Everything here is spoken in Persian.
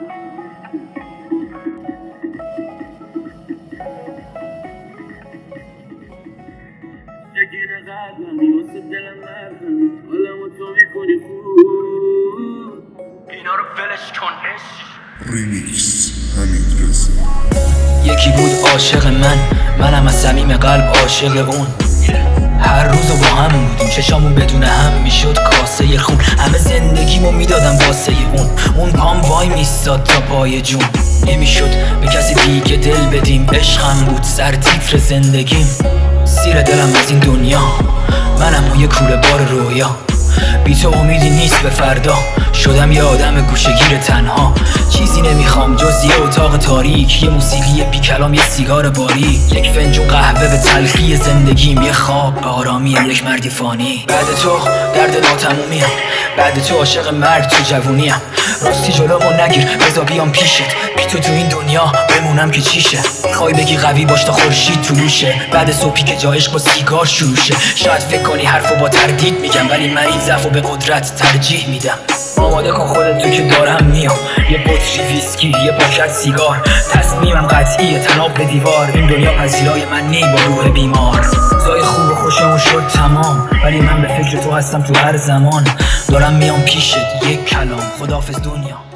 یکی نقدم واسه دلم مرهم حالمو تو میکنی خوب اینا رو فلش کن ریمیکس حمید رضا. یکی بود عاشق منم از صمیم قلب عاشق اون. هر روزو با هم بودیم، چشامون بدون هم میشد کاسه خون. همه زندگیمو میدادم واسه اون پام وای میستاد تا پای جون. نمیشد به کسی دیگه دل بدیم، عشقم بود سر تیتر زندگیم. سیر دلم از این دنیا، منم یه کوره بار رویا. بی تو امیدی نیست به فردا، شدم یه آدم گوشه‌گیر تنها. چیزی نمیخوام جز یه اتاق تاریک، یه موسیقی بی کلام، یه سیگار باریک، یک فنجون قهوه به تلخی زندگیم، یه خواب به آرامی یک مردی فانی. بعد تو درد ناتمومیم، بعد تو عاشق مرگ تو جوونیم. راستی جلومو نگیر بذار بیام پیشت، بی تو تو این دنیا بمونم که چیشه. میخوای بگی قوی باش تا خورشید طلوعشه، بعد صبحی که جا عشق با سیگار شروع شه. شاید فکر کنی حرفو با تردید میگم، ولی من این ضعفو به قدرت ترجیح میدم. آماده کن خودت تو که دارم میام، یه بطری ویسکی، یه پاکت سیگار. تصمیمم قطعیه تناب به دیوار، این دنیا پذیرای من نی با روح بیمار. زای خوب و خوشمون شد تمام، ولی من به فکر تو هستم تو هر زمان. دارم میام پیشت یک کلام، خداحافظ دنیا.